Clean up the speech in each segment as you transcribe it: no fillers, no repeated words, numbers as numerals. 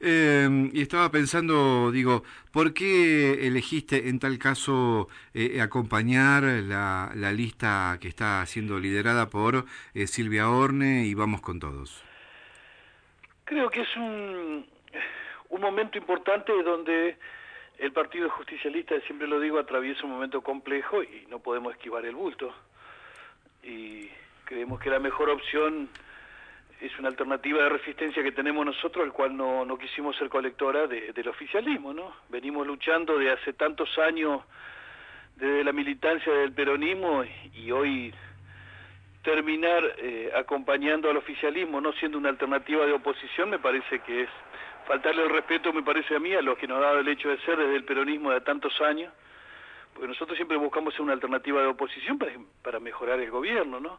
Y estaba pensando, digo, ¿por qué elegiste en tal caso acompañar la lista que está siendo liderada por Silvia Horne y Vamos con Todos? Creo que es un momento importante donde el Partido Justicialista, siempre lo digo, atraviesa un momento complejo y no podemos esquivar el bulto. Y creemos que la mejor opción es una alternativa de resistencia que tenemos nosotros, el cual no quisimos ser colectora del oficialismo, ¿no? Venimos luchando de hace tantos años desde la militancia del peronismo y hoy terminar acompañando al oficialismo, no siendo una alternativa de oposición, me parece que es faltarle el respeto, me parece a mí, a los que nos ha dado el hecho de ser desde el peronismo de tantos años, porque nosotros siempre buscamos ser una alternativa de oposición para mejorar el gobierno, ¿no?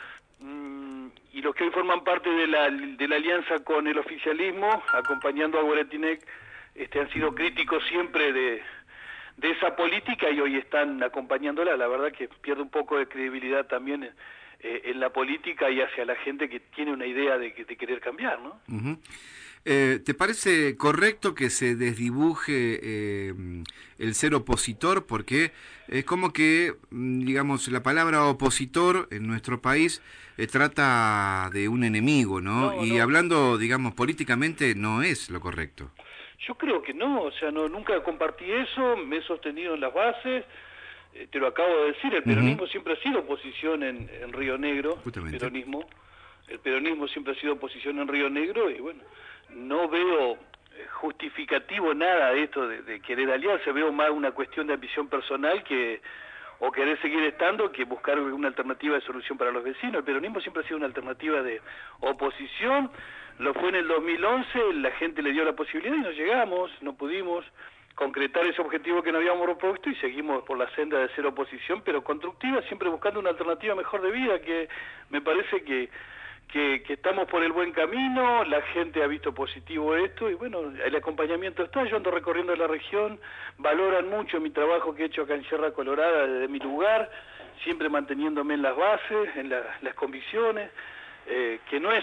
Y los que hoy forman parte de la alianza con el oficialismo, acompañando a Guaratinec, han sido críticos siempre de esa política y hoy están acompañándola. La verdad que pierde un poco de credibilidad también en la política y hacia la gente que tiene una idea de querer cambiar, ¿no? Uh-huh. ¿Te parece correcto que se desdibuje el ser opositor? Porque es como que, digamos, la palabra opositor en nuestro país trata de un enemigo, ¿no? No, Y no. hablando, digamos, políticamente no es lo correcto. Yo creo que no, o sea, nunca compartí eso, me he sostenido en las bases, te lo acabo de decir, el peronismo siempre ha sido oposición en Río Negro, Justamente. el peronismo siempre ha sido oposición en Río Negro y bueno, no veo justificativo nada de esto de querer aliarse, veo más una cuestión de ambición personal o querer seguir estando que buscar una alternativa de solución para los vecinos. El peronismo siempre ha sido una alternativa de oposición, lo fue en el 2011, la gente le dio la posibilidad y no llegamos, no pudimos concretar ese objetivo que nos habíamos propuesto y seguimos por la senda de ser oposición, pero constructiva, siempre buscando una alternativa mejor de vida, que me parece que estamos por el buen camino, la gente ha visto positivo esto y bueno, el acompañamiento está, yo ando recorriendo la región, valoran mucho mi trabajo que he hecho acá en Sierra Colorada desde mi lugar, siempre manteniéndome en las bases, en las convicciones, que no es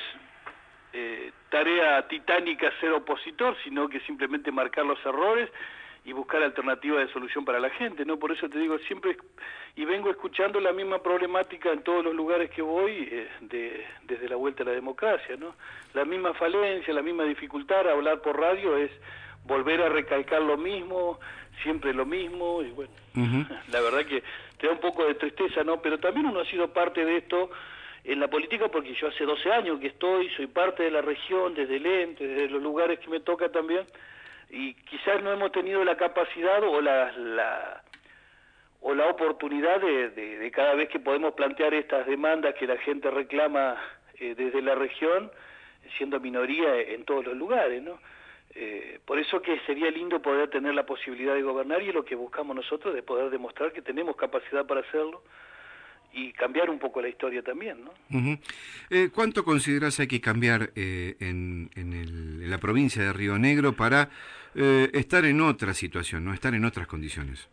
tarea titánica ser opositor, sino que simplemente marcar los errores y buscar alternativas de solución para la gente, ¿no? Por eso te digo, siempre, y vengo escuchando la misma problemática en todos los lugares que voy, desde la vuelta a la democracia, ¿no? La misma falencia, la misma dificultad, hablar por radio es volver a recalcar lo mismo, siempre lo mismo, y bueno, la verdad que te da un poco de tristeza, ¿no? Pero también uno ha sido parte de esto en la política porque yo hace 12 años que soy parte de la región, desde el ente, desde los lugares que me toca también, y quizás no hemos tenido la capacidad o la oportunidad de cada vez que podemos plantear estas demandas que la gente reclama desde la región, siendo minoría en todos los lugares, ¿no? Por eso que sería lindo poder tener la posibilidad de gobernar y es lo que buscamos nosotros, de poder demostrar que tenemos capacidad para hacerlo y cambiar un poco la historia también, ¿no? ¿Cuánto considerás hay que cambiar en la provincia de Río Negro para estar en otra situación, no estar en otras condiciones?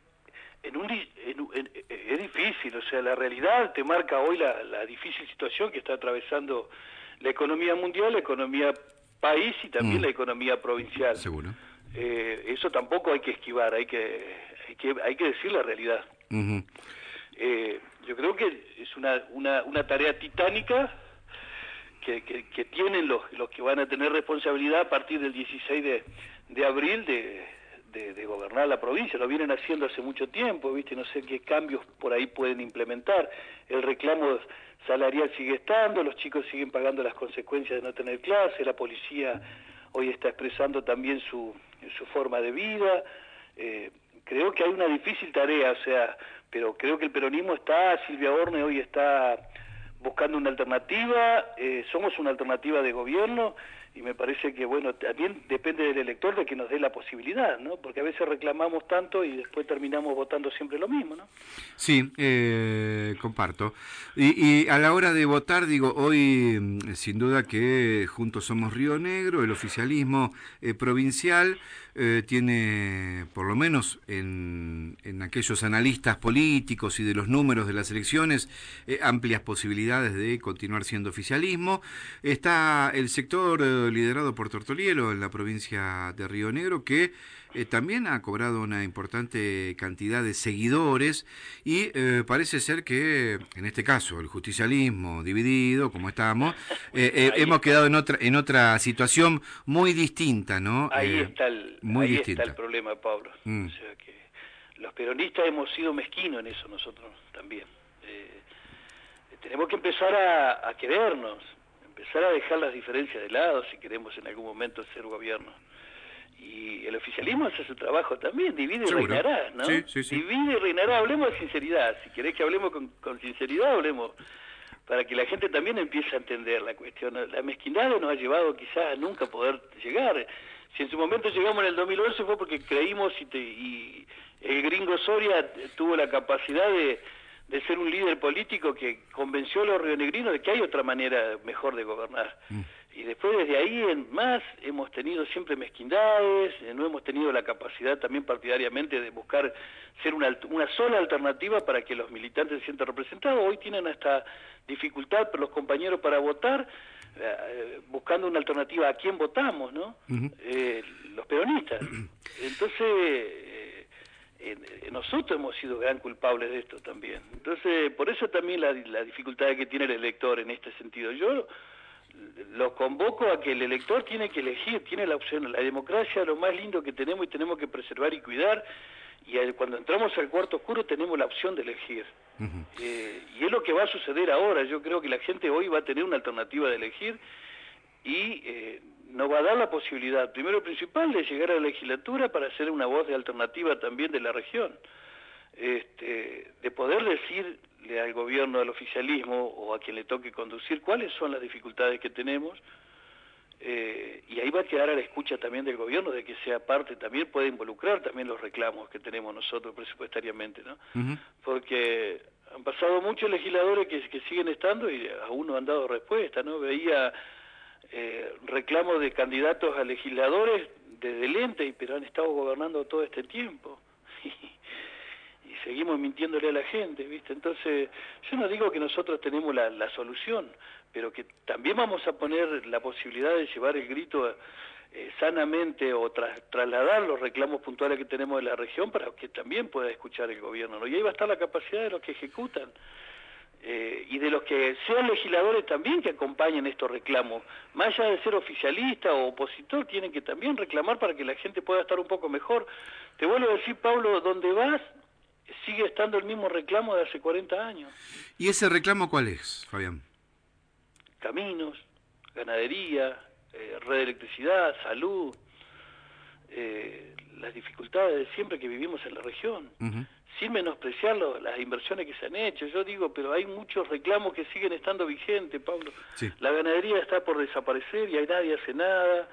Es difícil, o sea, la realidad te marca hoy la difícil situación que está atravesando la economía mundial, la economía país y también la economía provincial. Seguro. Eso tampoco hay que esquivar, hay que decir la realidad. Yo creo que es una tarea titánica que tienen los que van a tener responsabilidad a partir del 16 de abril de gobernar la provincia. Lo vienen haciendo hace mucho tiempo, ¿viste? No sé qué cambios por ahí pueden implementar. El reclamo salarial sigue estando, los chicos siguen pagando las consecuencias de no tener clase, la policía hoy está expresando también su forma de vida. Creo que hay una difícil tarea, o sea, pero creo que el peronismo Silvia Horne hoy está buscando una alternativa, somos una alternativa de gobierno y me parece que, bueno, también depende del elector de que nos dé la posibilidad, ¿no? Porque a veces reclamamos tanto y después terminamos votando siempre lo mismo, ¿no? Sí, comparto. Y a la hora de votar, digo, hoy sin duda que Juntos Somos Río Negro, el oficialismo provincial, tiene, por lo menos en aquellos analistas políticos y de los números de las elecciones, amplias posibilidades de continuar siendo oficialismo. Está el sector partido liderado por Tortolielo en la provincia de Río Negro, que también ha cobrado una importante cantidad de seguidores y parece ser que, en este caso, el justicialismo dividido, como estamos, hemos quedado en otra situación muy distinta, ¿no? Ahí está el problema, Pablo. Mm. O sea que los peronistas hemos sido mezquinos en eso nosotros también. Tenemos que empezar a querernos, empezar a dejar las diferencias de lado si queremos en algún momento ser gobierno. Y el oficialismo hace su trabajo también, divide y reinará, ¿no? Sí, sí, sí. Divide y reinará, hablemos de sinceridad. Si querés que hablemos con sinceridad, hablemos para que la gente también empiece a entender la cuestión. La mezquindad nos ha llevado quizás a nunca poder llegar. Si en su momento llegamos en el 2011 fue porque creímos y el gringo Soria tuvo la capacidad de ser un líder político que convenció a los rionegrinos de que hay otra manera mejor de gobernar. Y después desde ahí en más hemos tenido siempre mezquindades, no hemos tenido la capacidad también partidariamente de buscar ser una sola alternativa para que los militantes se sientan representados. Hoy tienen hasta dificultad los compañeros para votar, buscando una alternativa a quién votamos, ¿no? Los peronistas. Entonces nosotros hemos sido gran culpables de esto también. Entonces por eso también la dificultad que tiene el elector en este sentido. Yo lo convoco a que el elector tiene que elegir, tiene la opción. La democracia es lo más lindo que tenemos y tenemos que preservar y cuidar, y cuando entramos al cuarto oscuro tenemos la opción de elegir. Y es lo que va a suceder ahora. Yo creo que la gente hoy va a tener una alternativa de elegir y nos va a dar la posibilidad, primero y principal, de llegar a la legislatura para ser una voz de alternativa también de la región, de poder decirle al gobierno, al oficialismo o a quien le toque conducir cuáles son las dificultades que tenemos, y ahí va a quedar a la escucha también del gobierno, de que sea parte, también puede involucrar también los reclamos que tenemos nosotros presupuestariamente, ¿no? Porque han pasado muchos legisladores que siguen estando y aún no han dado respuesta, ¿no? Veía reclamos de candidatos a legisladores desde el ente, pero han estado gobernando todo este tiempo y seguimos mintiéndole a la gente, ¿viste? Entonces yo no digo que nosotros tenemos la solución, pero que también vamos a poner la posibilidad de llevar el grito sanamente o trasladar los reclamos puntuales que tenemos de la región para que también pueda escuchar el gobierno, ¿no? Y ahí va a estar la capacidad de los que ejecutan. Y de los que sean legisladores también que acompañen estos reclamos, más allá de ser oficialista o opositor, tienen que también reclamar para que la gente pueda estar un poco mejor. Te vuelvo a decir, Pablo, donde vas sigue estando el mismo reclamo de hace 40 años. ¿Y ese reclamo cuál es, Fabián? Caminos, ganadería, red de electricidad, salud, las dificultades de siempre que vivimos en la región. Sin menospreciar las inversiones que se han hecho, yo digo, pero hay muchos reclamos que siguen estando vigentes, Pablo. Sí. La ganadería está por desaparecer y nadie hace nada.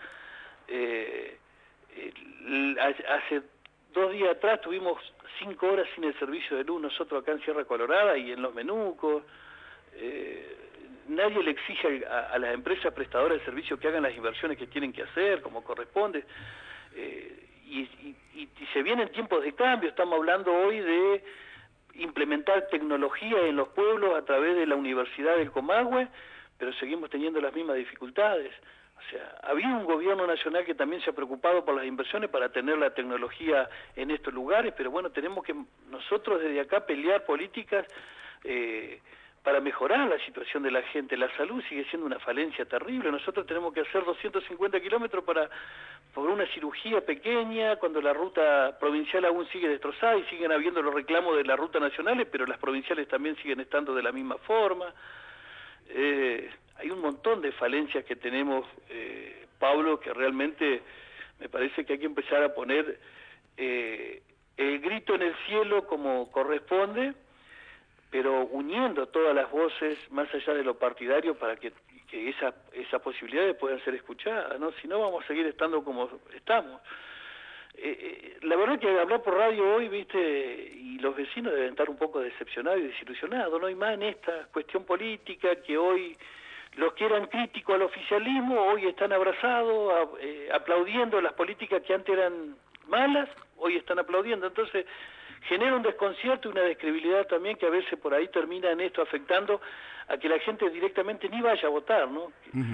Hace 2 días atrás tuvimos 5 horas sin el servicio de luz nosotros acá en Sierra Colorada y en Los Menucos. Nadie le exige a las empresas prestadoras de servicios que hagan las inversiones que tienen que hacer, como corresponde. Y se vienen tiempos de cambio. Estamos hablando hoy de implementar tecnología en los pueblos a través de la Universidad del Comahue, pero seguimos teniendo las mismas dificultades. O sea, había un gobierno nacional que también se ha preocupado por las inversiones para tener la tecnología en estos lugares, pero bueno, tenemos que nosotros desde acá pelear políticas para mejorar la situación de la gente. La salud sigue siendo una falencia terrible. Nosotros tenemos que hacer 250 kilómetros por una cirugía pequeña, cuando la ruta provincial aún sigue destrozada y siguen habiendo los reclamos de las rutas nacionales, pero las provinciales también siguen estando de la misma forma. Hay un montón de falencias que tenemos, Pablo, que realmente me parece que hay que empezar a poner el grito en el cielo como corresponde, pero uniendo todas las voces más allá de lo partidario para que esas posibilidades puedan ser escuchadas, ¿no? Si no, vamos a seguir estando como estamos. La verdad que hablar por radio hoy, viste, y los vecinos deben estar un poco decepcionados y desilusionados, no hay más en esta cuestión política, que hoy los que eran críticos al oficialismo hoy están abrazados, aplaudiendo las políticas que antes eran malas, hoy están aplaudiendo. Entonces genera un desconcierto y una descredibilidad también que a veces por ahí termina en esto afectando a que la gente directamente ni vaya a votar, ¿no?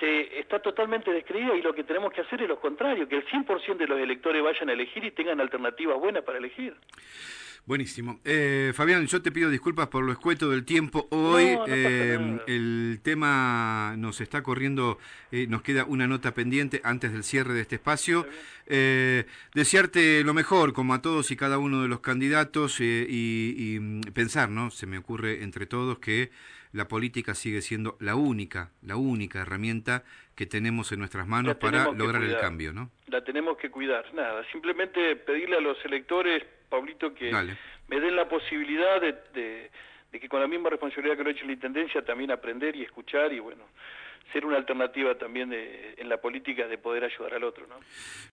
está totalmente descreída, y lo que tenemos que hacer es lo contrario, que el 100% de los electores vayan a elegir y tengan alternativas buenas para elegir. Buenísimo. Fabián, yo te pido disculpas por lo escueto del tiempo. Hoy No, no pasa nada. el tema nos está corriendo, nos queda una nota pendiente antes del cierre de este espacio. Desearte lo mejor, como a todos y cada uno de los candidatos, y pensar, ¿no? Se me ocurre entre todos que la política sigue siendo la única herramienta que tenemos en nuestras manos para lograr el cambio, ¿no? La tenemos que cuidar. Nada, simplemente pedirle a los electores, Pablito, que me den la posibilidad de que con la misma responsabilidad que lo he hecho en la Intendencia, también aprender y escuchar y, bueno, ser una alternativa también en la política de poder ayudar al otro, ¿no?